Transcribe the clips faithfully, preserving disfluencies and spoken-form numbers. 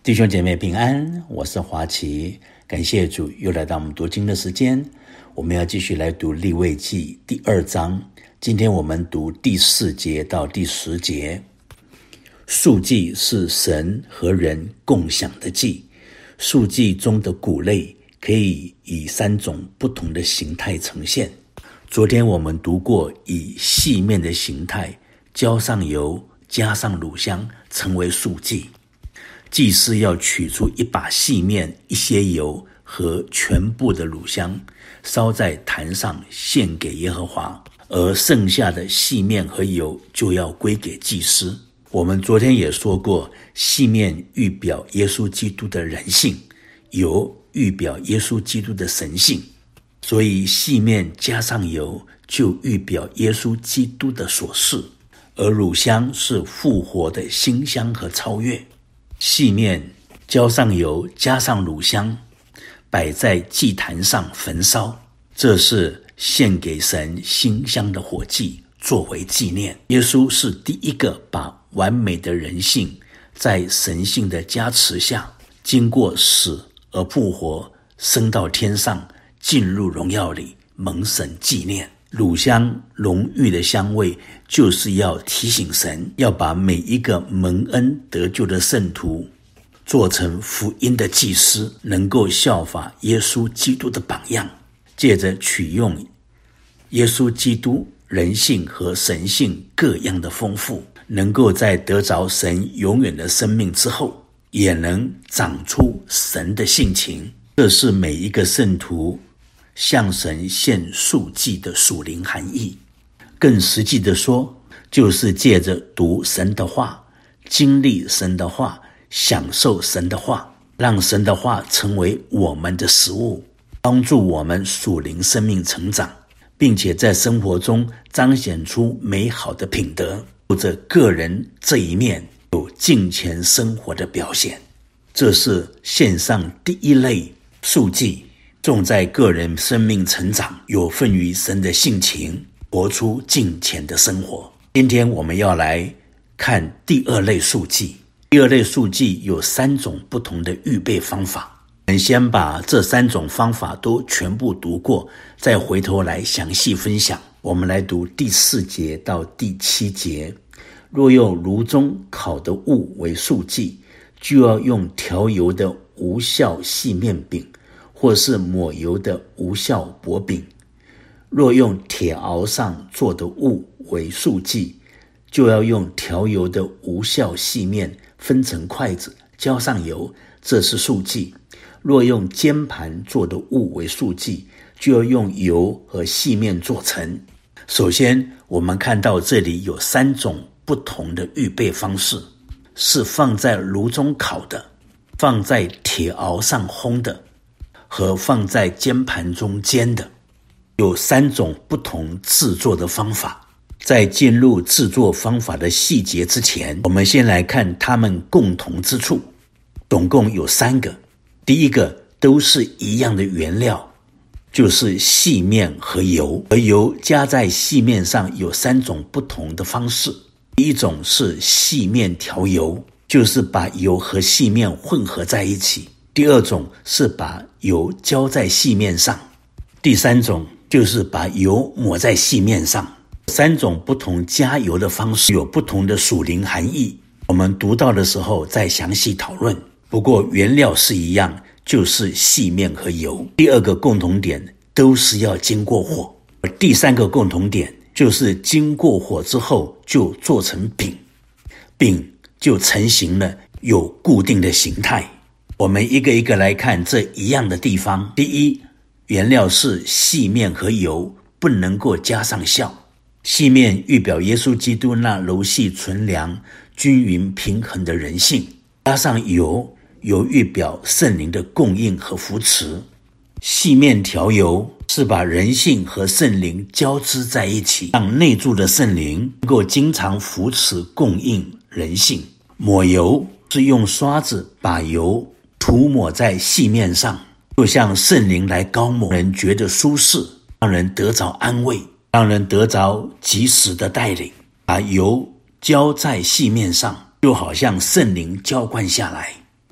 弟兄姐妹平安，我是华奇，感谢主又来到我们读经的时间。我们要继续来读利未记第二章，今天我们读第四节到第十节。素祭是神和人共享的祭，素祭中的谷类可以以三种不同的形态呈现。昨天我们读过以细面的形态浇上油，加上乳香，成为素祭。祭司要取出一把细面、一些油和全部的乳香，烧在坛上献给耶和华，而剩下的细面和油就要归给祭司。我们昨天也说过，细面预表耶稣基督的人性，油预表耶稣基督的神性，所以细面加上油就预表耶稣基督的所事，而乳香是复活的馨香和超越。细面浇上油，加上乳香，摆在祭坛上焚烧，这是献给神馨香的火祭，作为纪念。耶稣是第一个把完美的人性在神性的加持下，经过死而复活，升到天上，进入荣耀里，蒙神纪念。乳香浓郁的香味，就是要提醒神要把每一个蒙恩得救的圣徒做成福音的祭司，能够效法耶稣基督的榜样，借着取用耶稣基督人性和神性各样的丰富，能够在得着神永远的生命之后，也能长出神的性情。这是每一个圣徒向神献素祭的属灵含义。更实际的说，就是借着读神的话，经历神的话，享受神的话，让神的话成为我们的食物，帮助我们属灵生命成长，并且在生活中彰显出美好的品德，有着个人这一面有敬虔生活的表现。这是献上第一类素祭，重在个人生命成长，有份于神的性情，活出敬虔的生活。今天我们要来看第二类素祭。第二类素祭有三种不同的预备方法，我们先把这三种方法都全部读过，再回头来详细分享。我们来读第四节到第七节。若用炉中烤的物为素祭，就要用调油的无酵细面饼，或是抹油的无酵薄饼。若用铁熬上做的物为素祭，就要用调油的无酵细面分成筷子，浇上油，这是素祭。若用煎盘做的物为素祭，就要用油和细面做成。首先，我们看到这里有三种不同的预备方式，是放在炉中烤的，放在铁熬上烘的，和放在煎盘中煎的，有三种不同制作的方法。在进入制作方法的细节之前，我们先来看它们共同之处，总共有三个。第一个，都是一样的原料，就是细面和油，而油加在细面上有三种不同的方式。第一种是细面调油，就是把油和细面混合在一起。第二种是把油浇在细面上，第三种就是把油抹在细面上。三种不同加油的方式有不同的属灵含义，我们读到的时候再详细讨论。不过原料是一样，就是细面和油。第二个共同点，都是要经过火。第三个共同点，就是经过火之后就做成饼，饼就成型了，有固定的形态。我们一个一个来看这一样的地方。第一，原料是细面和油，不能够加上酵。细面预表耶稣基督那柔细纯良、均匀平衡的人性，加上油，油预表圣灵的供应和扶持。细面调油是把人性和圣灵交织在一起，让内住的圣灵能够经常扶持供应人性。抹油是用刷子把油涂抹在细面上，就像圣灵来膏抹，让人觉得舒适，让人得着安慰，让人得着及时的带领。把油浇在细面上，就好像圣灵浇灌下来，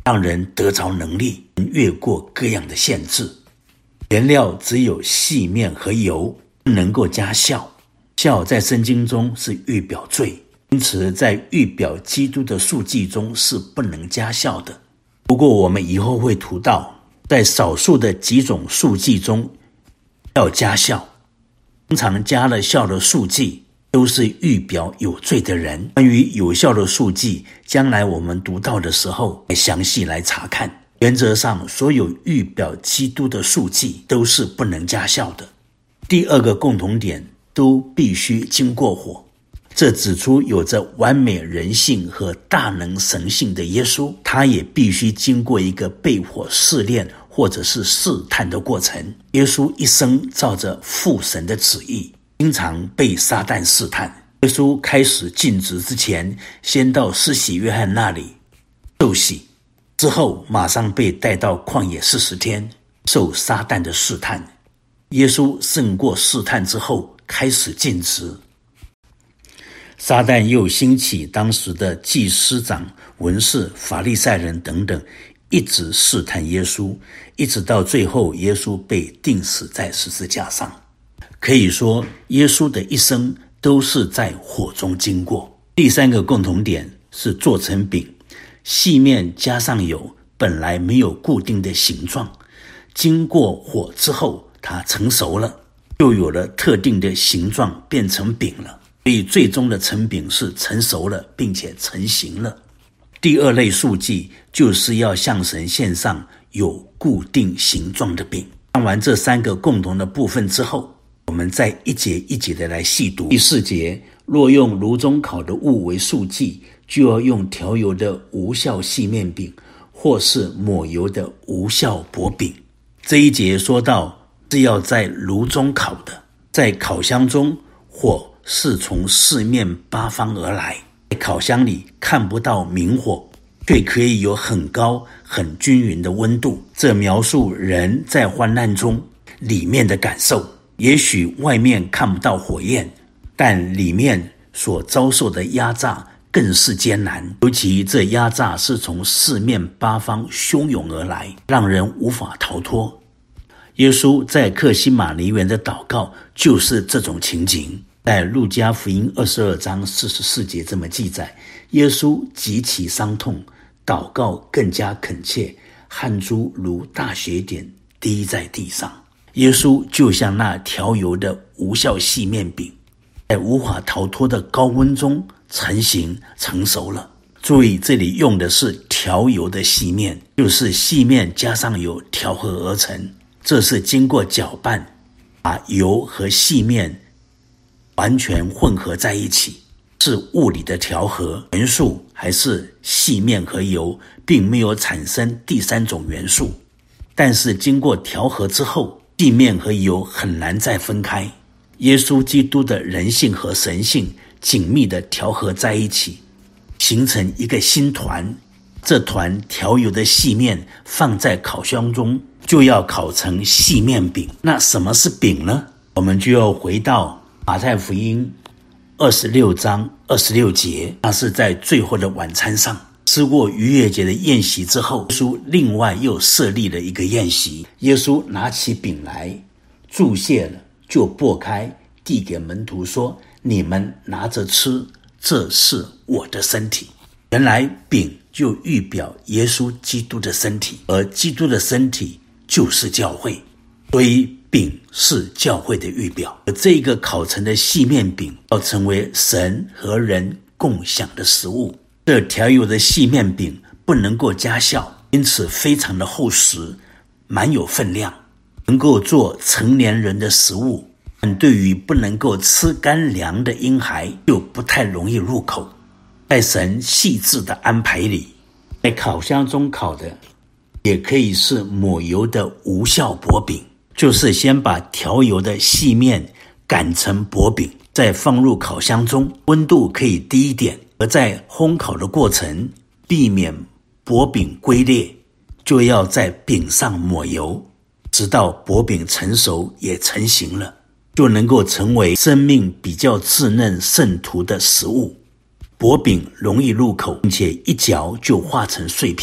让人得着能力，越过各样的限制。原料只有细面和油，不能够加酵。酵在圣经中是预表罪，因此在预表基督的素祭中是不能加酵的。不过我们以后会读到，在少数的几种素祭中要加酵，通常加了酵的素祭都是预表有罪的人。关于有效的素祭，将来我们读到的时候详细来查看。原则上，所有预表基督的素祭都是不能加酵的。第二个共同点，都必须经过火。这指出有着完美人性和大能神性的耶稣，他也必须经过一个被火试炼或者是试探的过程。耶稣一生照着父神的旨意，经常被撒旦试探。耶稣开始尽职之前，先到施洗约翰那里受洗，之后马上被带到旷野四十天，受撒旦的试探。耶稣胜过试探之后，开始尽职。撒旦又兴起当时的祭司长、文士、法利赛人等等，一直试探耶稣，一直到最后耶稣被钉死在十字架上。可以说，耶稣的一生都是在火中经过。第三个共同点是做成饼，细面加上油，本来没有固定的形状，经过火之后，它成熟了，就有了特定的形状，变成饼了。所以最终的成饼是成熟了，并且成型了。第二类素祭就是要向神献上有固定形状的饼。看完这三个共同的部分之后，我们再一节一节的来细读。第四节，若用炉中烤的物为素祭，就要用调油的无酵细面饼，或是抹油的无酵薄饼。这一节说到是要在炉中烤的，在烤箱中，火是从四面八方而来，在烤箱里看不到明火，却可以有很高很均匀的温度。这描述人在患难中里面的感受。也许外面看不到火焰，但里面所遭受的压榨更是艰难，尤其这压榨是从四面八方汹涌而来，让人无法逃脱。耶稣在客西马尼园的祷告就是这种情景。在路加福音二十二章四十四节这么记载，耶稣极其伤痛，祷告更加恳切，汗珠如大血点滴在地上。耶稣就像那调油的无酵细面饼，在无法逃脱的高温中成型成熟了。注意，这里用的是调油的细面，就是细面加上油调和而成。这是经过搅拌，把油和细面完全混合在一起，是物理的调和，元素还是细面和油，并没有产生第三种元素。但是经过调和之后，细面和油很难再分开。耶稣基督的人性和神性紧密地调和在一起，形成一个新团。这团调油的细面放在烤箱中，就要烤成细面饼。那什么是饼呢？我们就要回到马太福音二十六章二十六节，那是在最后的晚餐上，吃过逾越节的宴席之后，耶稣另外又设立了一个宴席。耶稣拿起饼来，祝谢了，就擘开，递给门徒说：“你们拿着吃，这是我的身体。”原来饼就预表耶稣基督的身体，而基督的身体就是教会，所以饼是教会的预表。而这个烤成的细面饼要成为神和人共享的食物。这调油的细面饼不能够加酵，因此非常的厚实，蛮有分量，能够做成年人的食物。但对于不能够吃干粮的婴孩就不太容易入口。在神细致的安排里，在烤箱中烤的也可以是抹油的无酵薄饼，就是先把调油的细面擀成薄饼，再放入烤箱中，温度可以低一点，而在烘烤的过程避免薄饼龟裂，就要在饼上抹油，直到薄饼成熟也成型了，就能够成为生命比较稚嫩圣徒的食物。薄饼容易入口，并且一嚼就化成碎片，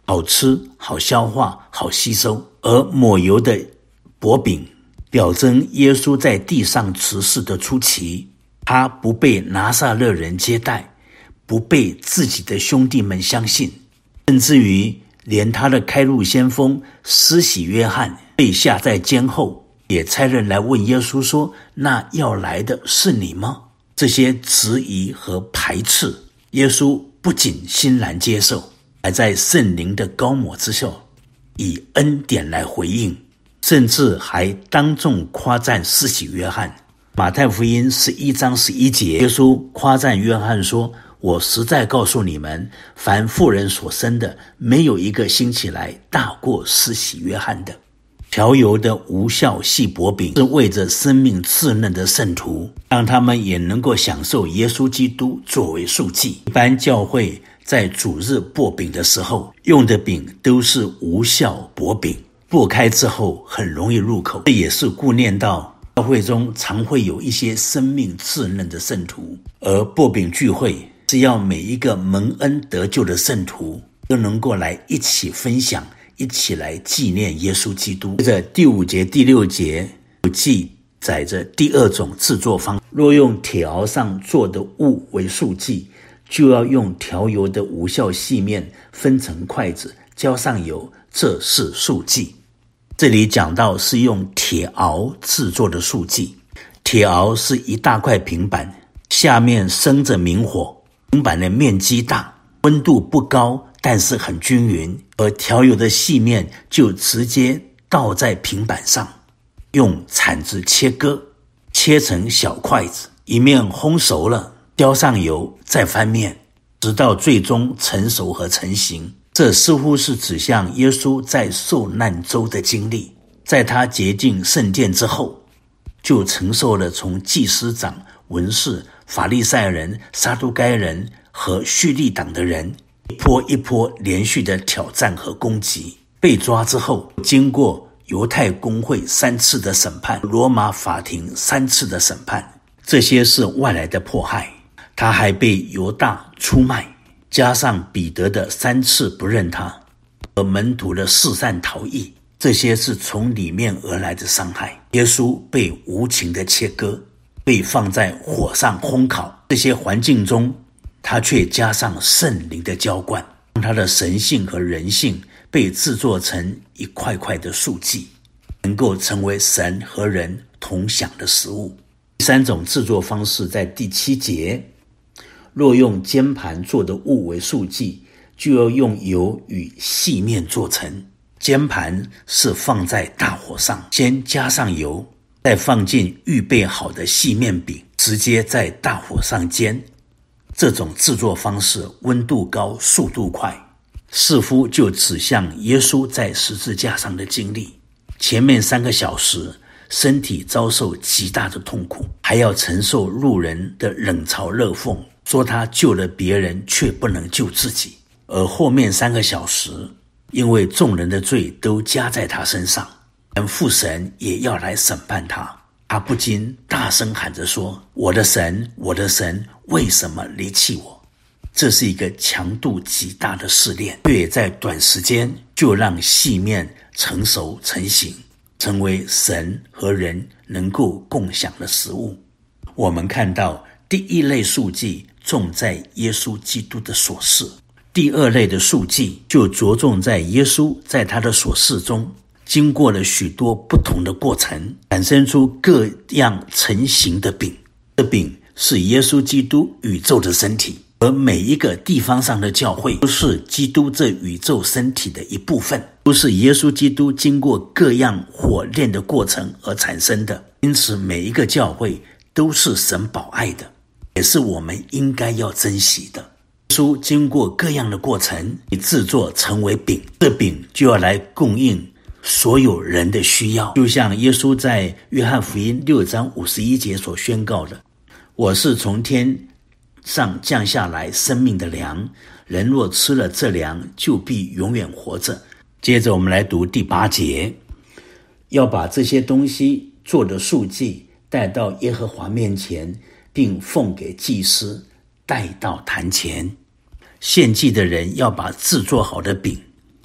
好吃、好消化、好吸收。而抹油的薄饼表征耶稣在地上辞世的初期，他不被拿撒勒人接待，不被自己的兄弟们相信，甚至于连他的开路先锋施洗约翰被下在监后，也差人来问耶稣说，那要来的是你吗？这些质疑和排斥，耶稣不仅欣然接受，还在圣灵的膏抹之下以恩典来回应，甚至还当众夸赞施洗约翰。马太福音十一章十一节，耶稣夸赞约翰说，我实在告诉你们，凡妇人所生的，没有一个兴起来大过施洗约翰的。调油的无效细薄饼是为着生命稚嫩的圣徒，让他们也能够享受耶稣基督作为赎祭。一般教会在主日擘饼的时候用的饼都是无效薄饼，擘开之后很容易入口，这也是顾念到教会中常会有一些生命稚嫩的圣徒，而擘饼聚会是要每一个蒙恩得救的圣徒都能够来一起分享，一起来纪念耶稣基督。接着第五节第六节记载着第二种制作方法，若用铁熬上做的物为素祭，就要用调油的无效细面分成筷子，浇上油，这是素祭。这里讲到是用铁熬制作的素祭，铁熬是一大块平板，下面生着明火，平板的面积大，温度不高，但是很均匀，而调油的细面就直接倒在平板上，用铲子切割，切成小筷子，一面烘熟了，浇上油，再翻面，直到最终成熟和成型。这似乎是指向耶稣在受难周的经历，在他洁净圣殿之后，就承受了从祭司长、文士、法利赛人、撒都该人和叙利党的人一波一波连续的挑战和攻击。被抓之后，经过犹太公会三次的审判，罗马法庭三次的审判，这些是外来的迫害。他还被犹大出卖，加上彼得的三次不认他，而门徒的四散逃逸，这些是从里面而来的伤害。耶稣被无情的切割，被放在火上烘烤，这些环境中，他却加上圣灵的浇灌，让他的神性和人性被制作成一块块的素祭，能够成为神和人同享的食物。第三种制作方式在第七节，若用煎盘做的物为素祭，就要用油与细面做成。煎盘是放在大火上，先加上油，再放进预备好的细面饼，直接在大火上煎。这种制作方式温度高，速度快，似乎就指向耶稣在十字架上的经历。前面三个小时身体遭受极大的痛苦，还要承受路人的冷嘲热讽，说他救了别人却不能救自己。而后面三个小时，因为众人的罪都加在他身上，而父神也要来审判他，他不禁大声喊着说，我的神，我的神，为什么离弃我？这是一个强度极大的试炼，却在短时间就让细面成熟成型，成为神和人能够共享的食物。我们看到第一类素祭重在耶稣基督的所事，第二类的素祭就着重在耶稣在他的所事中经过了许多不同的过程，产生出各样成型的饼。这饼是耶稣基督宇宙的身体，而每一个地方上的教会都是基督这宇宙身体的一部分，都是耶稣基督经过各样火炼的过程而产生的。因此每一个教会都是神保爱的，也是我们应该要珍惜的。耶稣经过各样的过程，以制作成为饼，这饼就要来供应所有人的需要。就像耶稣在约翰福音六章五十一节所宣告的，我是从天上降下来生命的粮，人若吃了这粮，就必永远活着。接着我们来读第八节，要把这些东西做的素祭带到耶和华面前，并奉给祭司带到坛前。献祭的人要把制作好的饼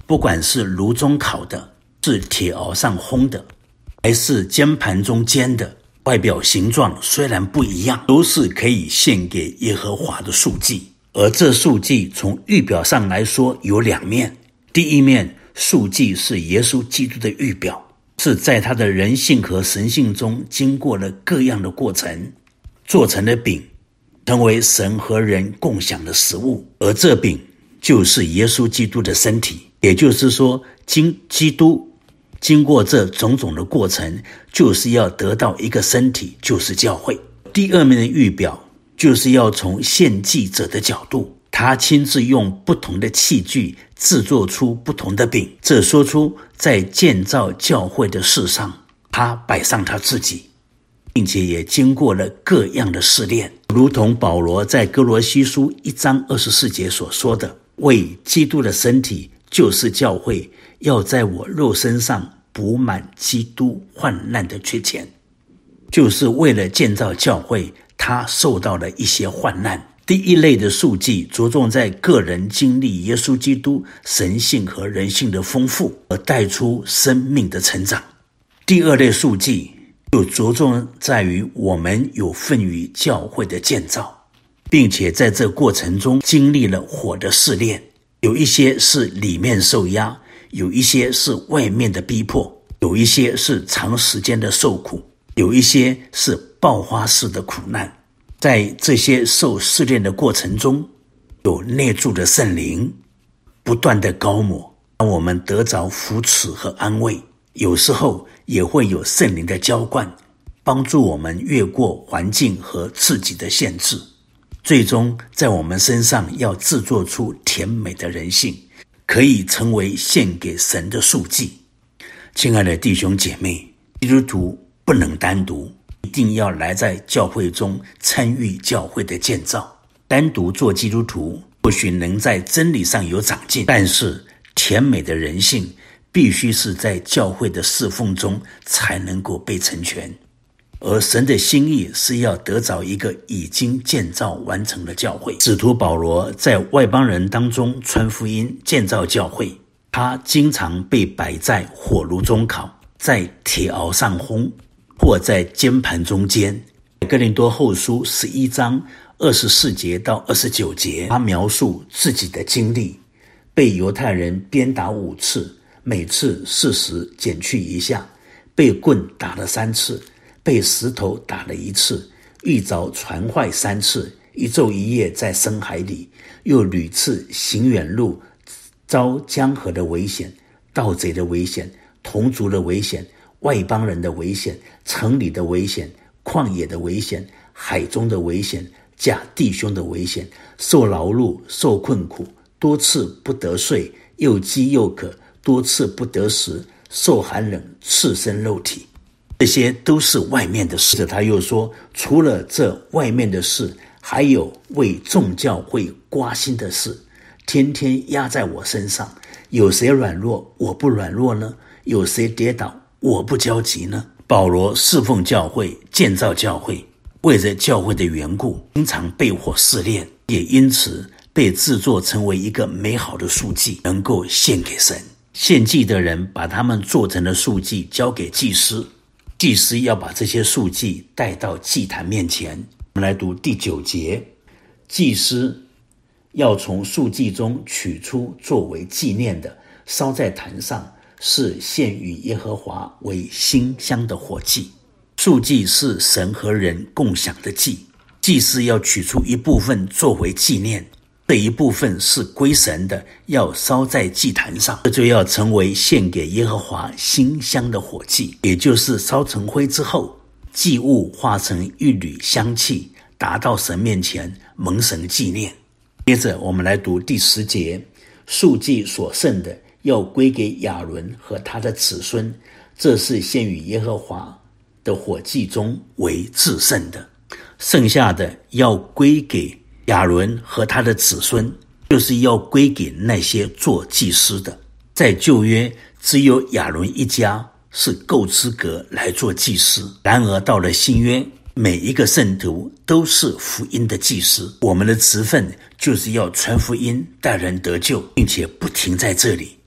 不管是炉中烤的，是铁熬上烘的，还是煎盘中煎的，外表形状虽然不一样，都是可以献给耶和华的素祭。而这素祭从预表上来说有两面，第一面，素祭是耶稣基督的预表，是在他的人性和神性中经过了各样的过程，做成了饼，成为神和人共享的食物。而这饼就是耶稣基督的身体，也就是说，经基督经过这种种的过程，就是要得到一个身体，就是教会。第二面的预表就是要从献祭者的角度，他亲自用不同的器具制作出不同的饼，这说出在建造教会的事上，他摆上他自己，并且也经过了各样的试炼，如同保罗在哥罗西书一章二十四节所说的，为基督的身体就是教会，要在我肉身上补满基督患难的缺欠。就是为了建造教会，他受到了一些患难。第一类的素祭着重在个人经历耶稣基督神性和人性的丰富，而带出生命的成长。第二类素祭就着重在于我们有份于教会的建造，并且在这过程中经历了火的试炼，有一些是里面受压，有一些是外面的逼迫，有一些是长时间的受苦，有一些是爆发式的苦难。在这些受试炼的过程中，有内住的圣灵不断的高抹，让我们得着扶持和安慰。有时候也会有圣灵的浇灌，帮助我们越过环境和自己的限制，最终在我们身上要制作出甜美的人性，可以成为献给神的素祭。亲爱的弟兄姐妹，基督徒不能单独，一定要来在教会中参与教会的建造。单独做基督徒或许能在真理上有长进，但是甜美的人性必须是在教会的侍奉中才能够被成全。而神的心意是要得着一个已经建造完成的教会。使徒保罗在外邦人当中传福音建造教会，他经常被摆在火炉中烤，在铁熬上烘，或在煎盘中煎。哥林多后书十一章二十四节到二十九节，他描述自己的经历，被犹太人鞭打五次，每次四十减去一下，被棍打了三次，被石头打了一次，遇着船坏三次，一昼一夜在深海里，又屡次行远路，遭江河的危险，盗贼的危险，同族的危险，外邦人的危险，城里的危险，旷野的危险，海中的危险，假弟兄的危险，受劳碌，受困苦，多次不得睡，又饥又渴，多次不得食，受寒冷，赤身肉体。这些都是外面的事。他又说，除了这外面的事，还有为众教会刮心的事，天天压在我身上。有谁软弱，我不软弱呢？有谁跌倒，我不焦急呢？保罗侍奉教会，建造教会，为着教会的缘故，经常被火试炼，也因此被制作成为一个美好的素祭，能够献给神。献祭的人把他们做成的素祭交给祭司，祭司要把这些素祭带到祭坛面前。我们来读第九节，祭司要从素祭中取出作为纪念的，烧在坛上，是献与耶和华为馨香的火祭。素祭是神和人共享的祭，祭司要取出一部分作为纪念，这一部分是归神的，要烧在祭坛上，这就要成为献给耶和华馨香的火祭。也就是烧成灰之后，祭物化成一缕香气，达到神面前，蒙神纪念。接着我们来读第十节，素祭所剩的要归给亚伦和他的子孙，这是献与耶和华的火祭中为至圣的。剩下的要归给亚伦和他的子孙，就是要归给那些做祭司的。在旧约，只有亚伦一家是够资格来做祭司，然而到了新约，每一个圣徒都是福音的祭司。我们的职分就是要传福音，带人得救，并且不停在这里，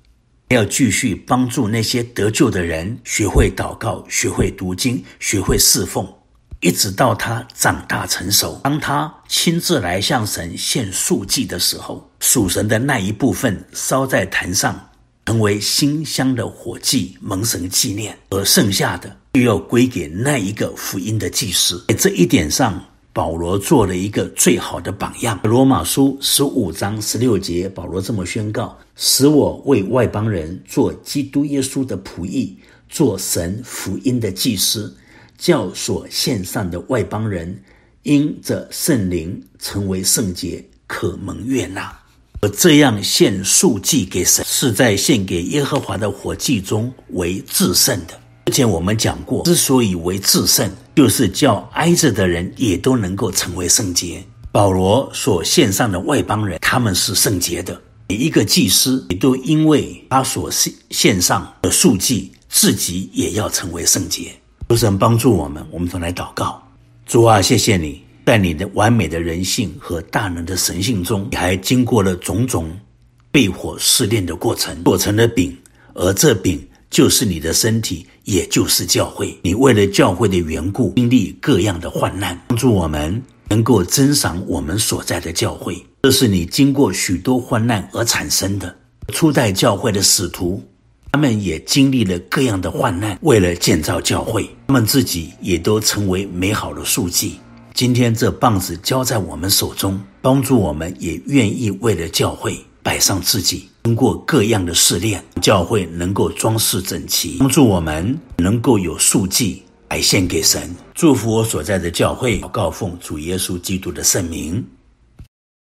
要继续帮助那些得救的人学会祷告，学会读经，学会侍奉，一直到他长大成熟。当他亲自来向神献素祭的时候，属神的那一部分烧在坛上，成为馨香的火祭，蒙神纪念，而剩下的就要归给那一个福音的祭司。在这一点上，保罗做了一个最好的榜样。罗马书十五章十六节，保罗这么宣告：使我为外邦人做基督耶稣的仆役，做神福音的祭司，叫所献上的外邦人因着圣灵成为圣洁，可蒙悦纳。而这样献素祭给神，是在献给耶和华的火祭中为至圣的。之前我们讲过，之所以为至圣，就是叫挨着的人也都能够成为圣洁。保罗所献上的外邦人，他们是圣洁的。每一个祭司也都因为他所献上的素祭，自己也要成为圣洁。求神帮助我们，我们都来祷告。主啊，谢谢你，在你的完美的人性和大能的神性中，你还经过了种种被火试炼的过程，做成了饼，而这饼就是你的身体，也就是教会。你为了教会的缘故，经历各样的患难，帮助我们能够珍赏我们所在的教会。这是你经过许多患难而产生的。初代教会的使徒，他们也经历了各样的患难，为了建造教会，他们自己也都成为美好的素祭。今天这棒子交在我们手中，帮助我们也愿意为了教会摆上自己，经过各样的试炼，教会能够装饰整齐，帮助我们能够有素祭来献给神。祝福我所在的教会，祷告奉主耶稣基督的圣名。